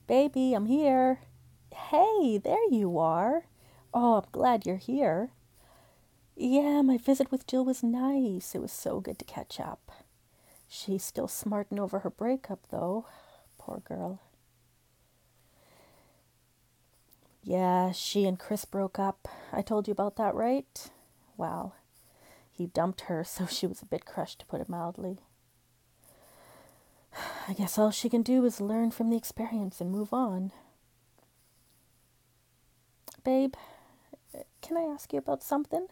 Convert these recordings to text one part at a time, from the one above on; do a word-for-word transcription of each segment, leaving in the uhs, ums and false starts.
Baby, I'm here. Hey, there you are. Oh, I'm glad you're here. Yeah, my visit with Jill was nice. It was so good to catch up. She's still smarting over her breakup, though. Poor girl. Yeah, she and Chris broke up. I told you about that, right? Well, he dumped her, so she was a bit crushed, to put it mildly. I guess all she can do is learn from the experience and move on. Babe, can I ask you about something?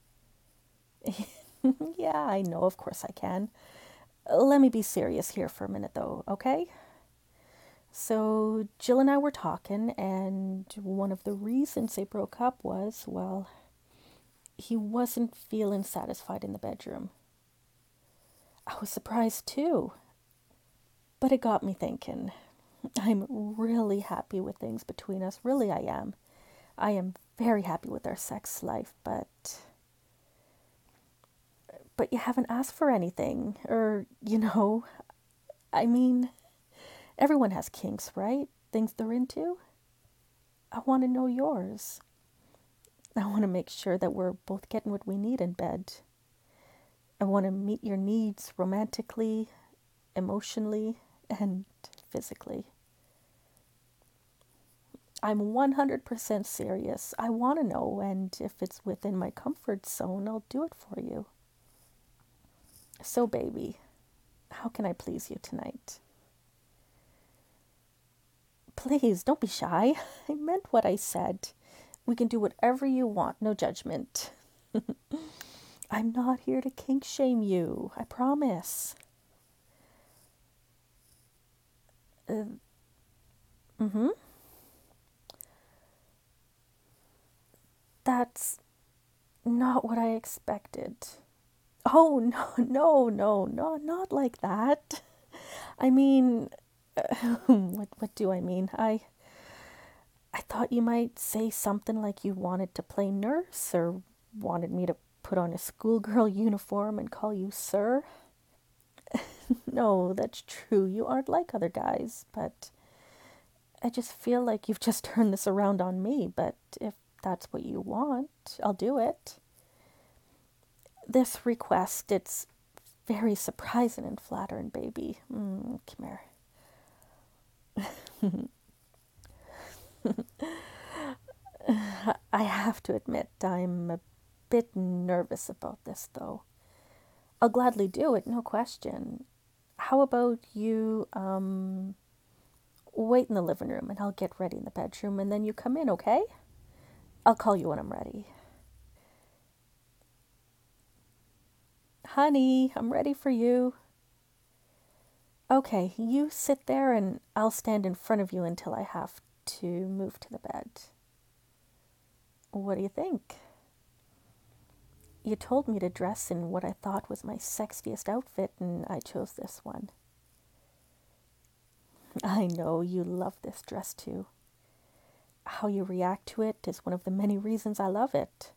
Yeah, I know, of course I can. Let me be serious here for a minute, though, okay? So, Jill and I were talking, and one of the reasons they broke up was, well, he wasn't feeling satisfied in the bedroom. I was surprised too, but it got me thinking. I'm really happy with things between us, really, I am. I am very happy with our sex life, but. But you haven't asked for anything, or, you know, I mean, everyone has kinks, right? Things they're into? I want to know yours. I want to make sure that we're both getting what we need in bed. I want to meet your needs romantically, emotionally, and physically. I'm one hundred percent serious. I want to know, and if it's within my comfort zone, I'll do it for you. So, baby, how can I please you tonight? Please, don't be shy. I meant what I said. We can do whatever you want, no judgment. I'm not here to kink shame you, I promise. Uh, mm-hmm. That's not what I expected. Oh, no, no, no, no, not like that. I mean, what, what do I mean? I, I thought you might say something like you wanted to play nurse or wanted me to put on a schoolgirl uniform and call you sir. No, that's true. You aren't like other guys, but I just feel like you've just turned this around on me. But if that's what you want, I'll do it. This request, it's very surprising and flattering, baby. Mm, come here. I have to admit, I'm a bit nervous about this, though. I'll gladly do it, no question. How about you, um, wait in the living room and I'll get ready in the bedroom and then you come in, okay? I'll call you when I'm ready. Honey, I'm ready for you. Okay, you sit there and I'll stand in front of you until I have to move to the bed. What do you think? You told me to dress in what I thought was my sexiest outfit, and I chose this one. I know you love this dress too. How you react to it is one of the many reasons I love it.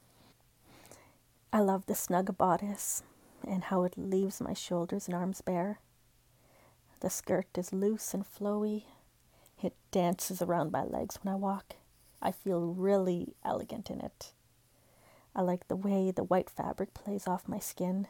I love the snug bodice and how it leaves my shoulders and arms bare. The skirt is loose and flowy. It dances around my legs when I walk. I feel really elegant in it. I like the way the white fabric plays off my skin.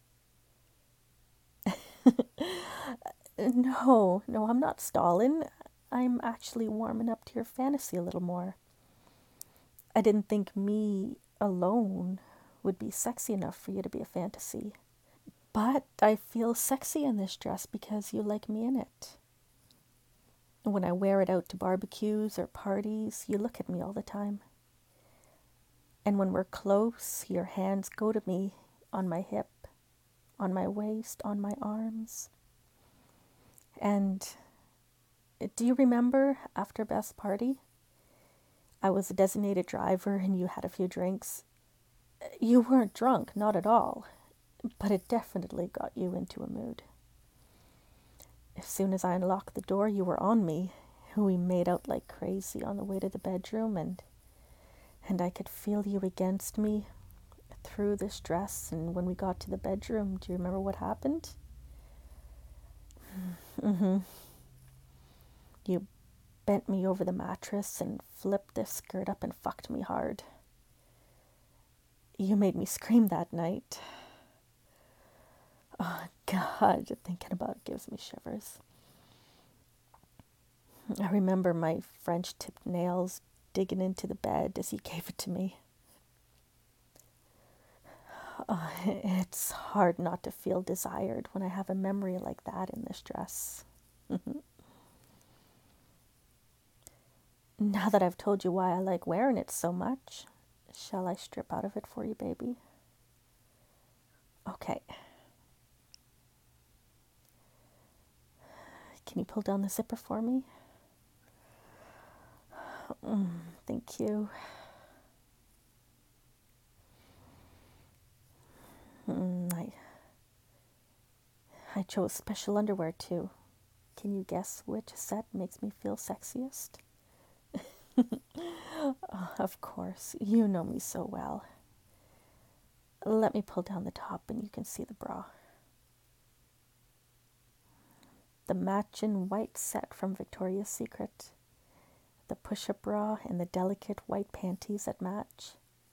No, no, I'm not stalling. I'm actually warming up to your fantasy a little more. I didn't think me alone would be sexy enough for you to be a fantasy. But I feel sexy in this dress because you like me in it. When I wear it out to barbecues or parties, you look at me all the time. And when we're close, your hands go to me on my hip, on my waist, on my arms. And do you remember after Beth's party? I was a designated driver and you had a few drinks. You weren't drunk, not at all, but it definitely got you into a mood. As soon as I unlocked the door, you were on me. We made out like crazy on the way to the bedroom, and and I could feel you against me through this dress. And when we got to the bedroom, do you remember what happened? Mm-hmm. You bent me over the mattress and flipped the skirt up and fucked me hard. You made me scream that night. Oh, God, thinking about it gives me shivers. I remember my French-tipped nails digging into the bed as he gave it to me. Oh, it's hard not to feel desired when I have a memory like that in this dress. Now that I've told you why I like wearing it so much, shall I strip out of it for you, baby? Okay. Can you pull down the zipper for me? Mm, thank you. Mm, I, I chose special underwear too. Can you guess which set makes me feel sexiest? Oh, of course, you know me so well. Let me pull down the top and you can see the bra. The matching white set from Victoria's Secret. The push-up bra and the delicate white panties that match.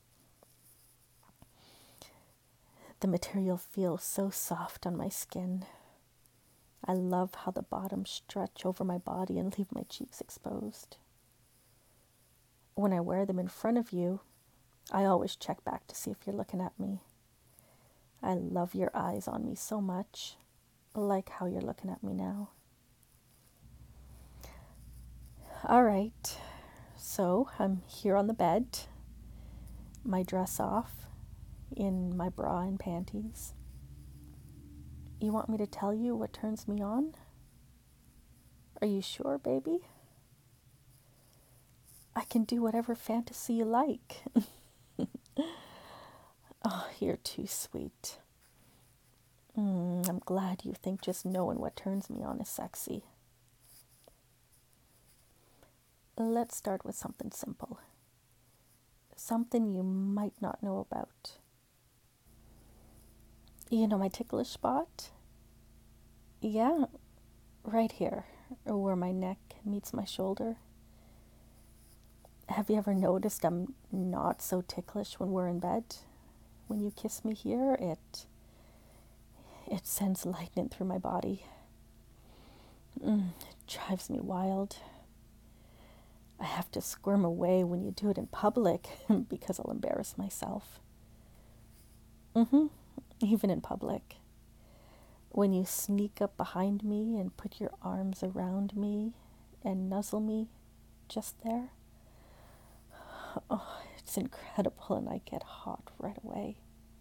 The material feels so soft on my skin. I love how the bottoms stretch over my body and leave my cheeks exposed. When I wear them in front of you, I always check back to see if you're looking at me. I love your eyes on me so much, like how you're looking at me now. All right, so I'm here on the bed, my dress off, in my bra and panties. You want me to tell you what turns me on? Are you sure, baby? I can do whatever fantasy you like. Oh, you're too sweet. Mm, I'm glad you think just knowing what turns me on is sexy. Let's start with something simple. Something you might not know about. You know my ticklish spot? Yeah, right here, where my neck meets my shoulder. Have you ever noticed I'm not so ticklish when we're in bed? When you kiss me here, it it sends lightning through my body. Mm, it drives me wild. I have to squirm away when you do it in public because I'll embarrass myself. Mm-hmm, even in public. When you sneak up behind me and put your arms around me and nuzzle me just there. Oh, it's incredible and I get hot right away.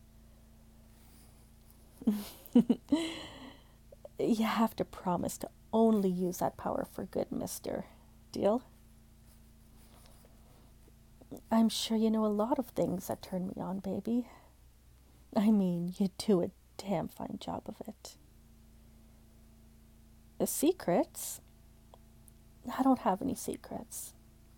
You have to promise to only use that power for good, mister. Deal? I'm sure you know a lot of things that turn me on, baby. I mean, you do a damn fine job of it. The secrets? I don't have any secrets.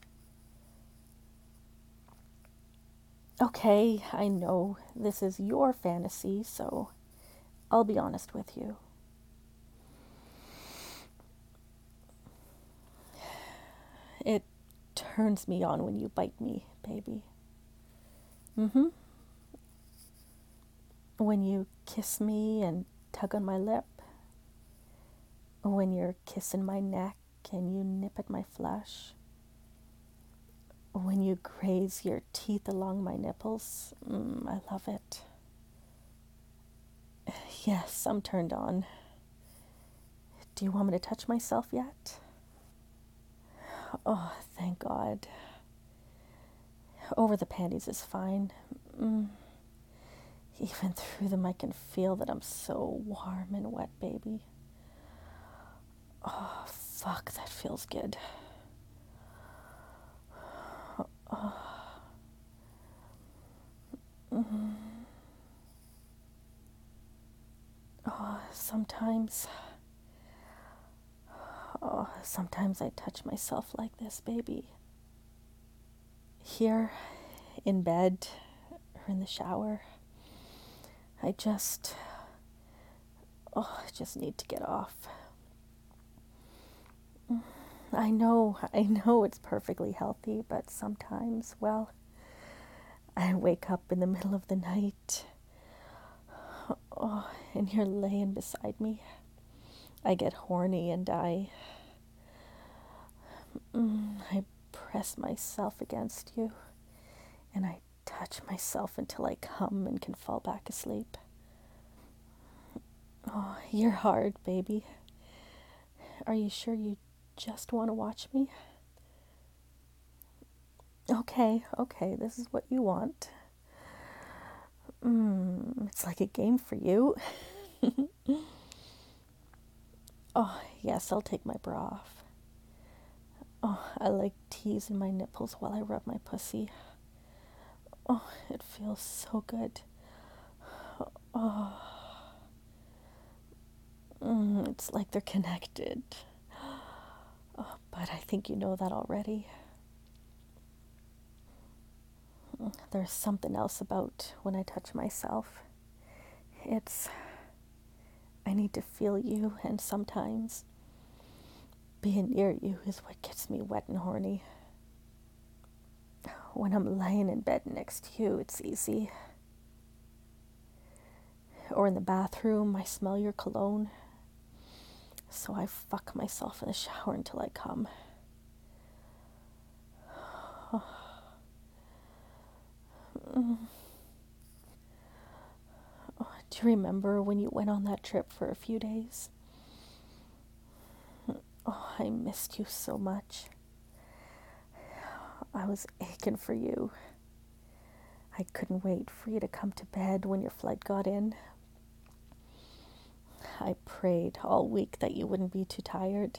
Okay, I know this is your fantasy, so I'll be honest with you. It turns me on when you bite me, baby. Mm-hmm. When you kiss me and tug on my lip. When you're kissing my neck and you nip at my flesh. When you graze your teeth along my nipples. Mm, I love it. Yes, I'm turned on. Do you want me to touch myself yet? Oh, thank God. Over the panties is fine. Mm. Even through them I can feel that I'm so warm and wet, baby. Oh, fuck, that feels good. Oh. Mm-hmm. Oh, sometimes... Oh, sometimes I touch myself like this, baby. Here, in bed, or in the shower. I just... Oh, I just need to get off. I know, I know it's perfectly healthy, but sometimes, well, I wake up in the middle of the night, oh, and you're laying beside me. I get horny and I, mm, I press myself against you, and I touch myself until I come and can fall back asleep. Oh, you're hard, baby. Are you sure you just want to watch me? Okay, okay, this is what you want. Mm, it's like a game for you. Oh, yes, I'll take my bra off. Oh, I like teasing my nipples while I rub my pussy. Oh, it feels so good. Oh, mm, it's like they're connected. Oh, but I think you know that already. There's something else about when I touch myself. It's, I need to feel you, and sometimes being near you is what gets me wet and horny. When I'm lying in bed next to you, it's easy. Or in the bathroom, I smell your cologne. So I fuck myself in the shower until I come. Oh. Mm. Oh, do you remember when you went on that trip for a few days? Oh, I missed you so much. I was aching for you. I couldn't wait for you to come to bed when your flight got in. I prayed all week that you wouldn't be too tired.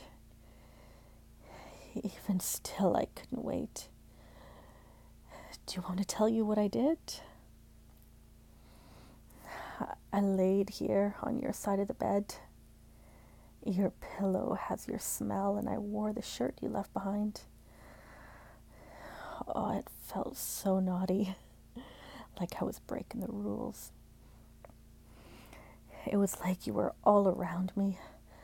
Even still, I couldn't wait. Do you want to tell you what I did? I laid here on your side of the bed. Your pillow has your smell, and I wore the shirt you left behind. Oh, it felt so naughty, like I was breaking the rules. It was like you were all around me.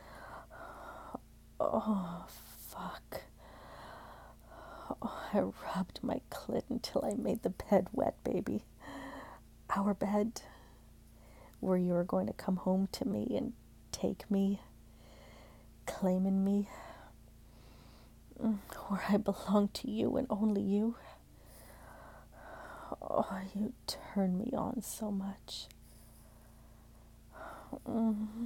Oh, fuck. Oh, I rubbed my clit until I made the bed wet, baby. Our bed, where you were going to come home to me and take me, claiming me, where I belong to you and only you. Oh, you turn me on so much. Mm.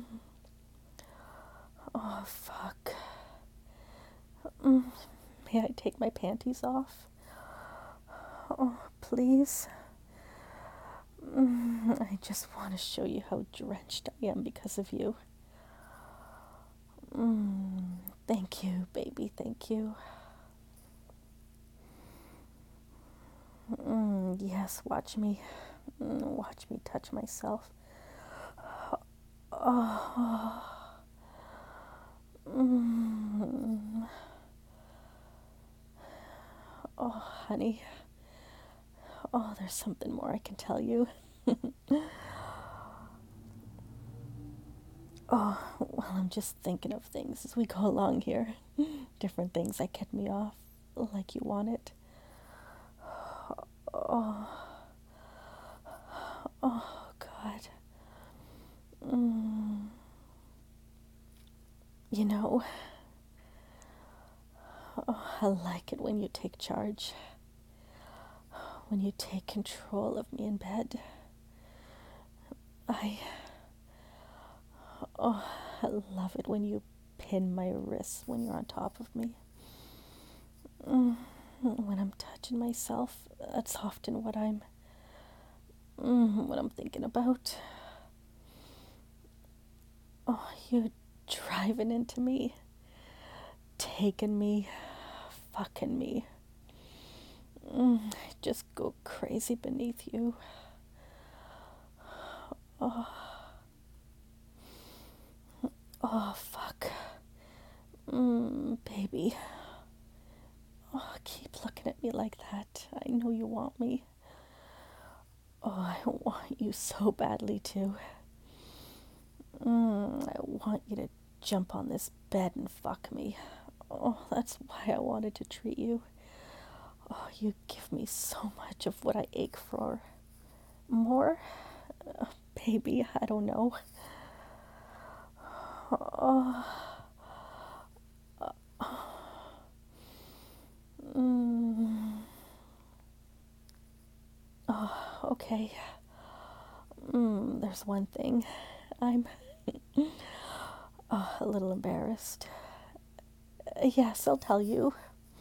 Oh, fuck. Mm. May I take my panties off? Oh, please. Mm. I just want to show you how drenched I am because of you. Mm. Thank you, baby, thank you. Mm. Yes, watch me. Mm. Watch me touch myself. Oh. Mm. Oh, honey. Oh, there's something more I can tell you. Oh, well, I'm just thinking of things as we go along here. Different things that get me off like you want it. Oh, oh, God. Mm. You know, oh, I like it when you take charge, when you take control of me in bed. I, oh, I love it when you pin my wrists when you're on top of me. Mm. When I'm touching myself, that's often what I'm, mm, what I'm thinking about. Oh, you driving into me, taking me, fucking me. Mm, I just go crazy beneath you. Oh, oh, fuck. Mm, baby. Oh, keep looking at me like that. I know you want me. Oh, I want you so badly too. Mm, I want you to jump on this bed and fuck me. Oh, that's why I wanted to treat you. Oh, you give me so much of what I ache for. More? Uh, baby, I don't know. Oh, mm, oh okay. Mm, there's one thing. I'm oh, a little embarrassed. Uh, yes, I'll tell you.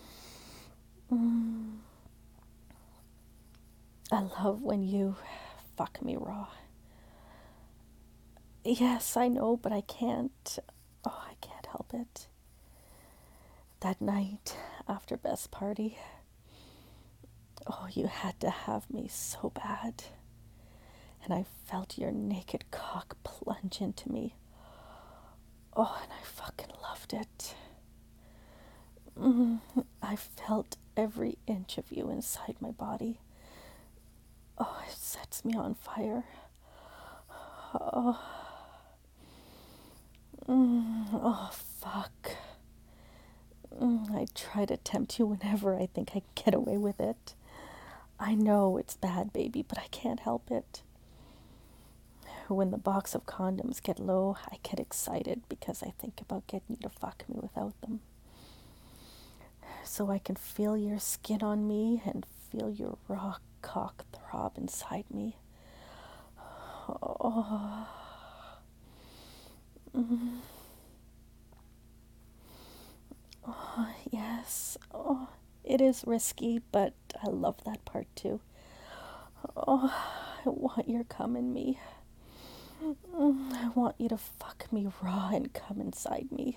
Mm, I love when you fuck me raw. Yes, I know, but I can't. Oh, I can't help it. That night after Beth's party, oh, you had to have me so bad. And I felt your naked cock plunge into me. Oh, and I fucking loved it. Mm, I felt every inch of you inside my body. Oh, it sets me on fire. Oh, mm, oh fuck. Mm, I try to tempt you whenever I think I can get away with it. I know it's bad, baby, but I can't help it. When the box of condoms get low, I get excited because I think about getting you to fuck me without them. So I can feel your skin on me and feel your raw cock throb inside me. Oh, mm. Oh yes. Oh, it is risky, but I love that part too. Oh, I want your cum in me. Mm, I want you to fuck me raw and come inside me.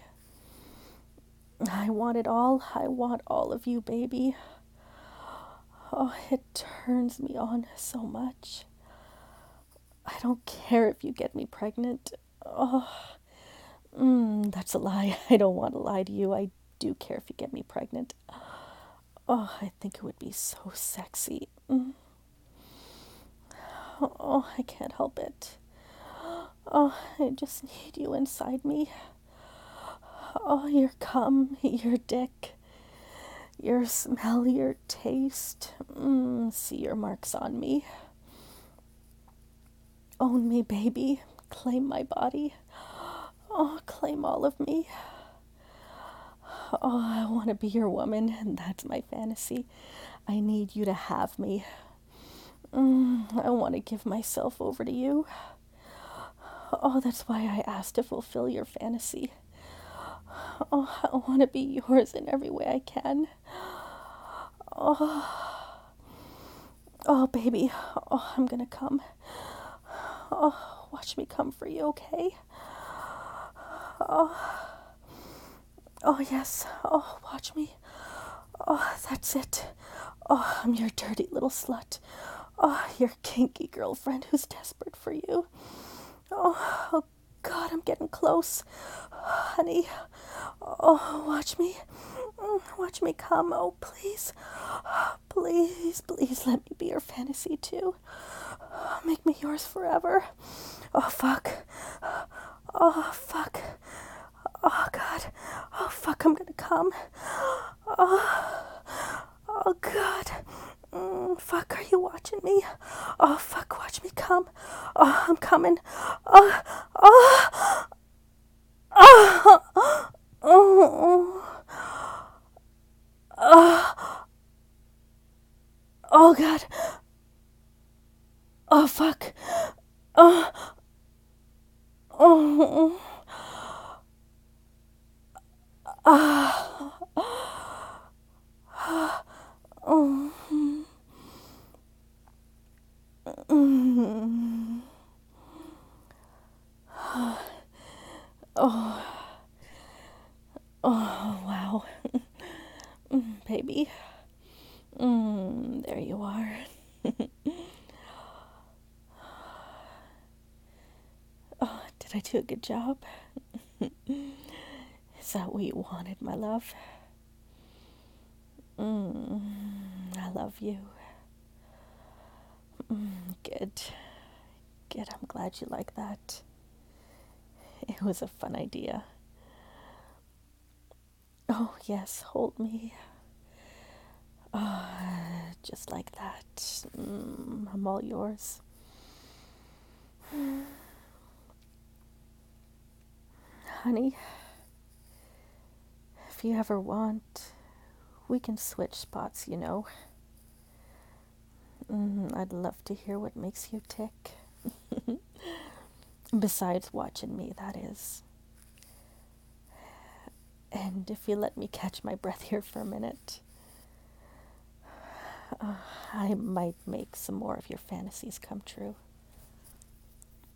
I want it all. I want all of you, baby. Oh, it turns me on so much. I don't care if you get me pregnant. Oh, mm, that's a lie. I don't want to lie to you. I do care if you get me pregnant. Oh, I think it would be so sexy. Mm. Oh, I can't help it. Oh, I just need you inside me. Oh, your cum, your dick, your smell, your taste. Mm, see your marks on me. Own me, baby. Claim my body. Oh, claim all of me. Oh, I want to be your woman, and that's my fantasy. I need you to have me. Mm, I want to give myself over to you. Oh, that's why I asked to fulfill your fantasy. Oh, I want to be yours in every way I can. Oh, oh, baby. Oh, I'm gonna come. Oh, watch me come for you, okay? Oh, oh yes. Oh, watch me. Oh, that's it. Oh, I'm your dirty little slut. Oh, your kinky girlfriend who's desperate for you. Oh, oh God, I'm getting close. Honey. Oh, watch me. Watch me come. Oh, please. Please, please let me be your fantasy too. Make me yours forever. Oh, fuck. Oh, fuck. Oh, God. Oh, fuck, I'm gonna come. Oh, oh God. Mm, fuck, are you watching me? Oh, fuck, watch me come. Oh, I'm coming. Oh, oh, oh, oh, oh, oh, God. Oh, fuck. Oh, oh, oh, oh, mm, oh, oh, wow. Mm, baby. Mm, there you are. Oh, did I do a good job? Is that what you wanted, my love? Mm, I love you. Mm, good. Good, I'm glad you like that. It was a fun idea. Oh, yes, hold me. Ah, just like that. Mm, I'm all yours. Honey, if you ever want, we can switch spots, you know. Mm, I'd love to hear what makes you tick. Besides watching me, that is. And if you let me catch my breath here for a minute, uh, I might make some more of your fantasies come true.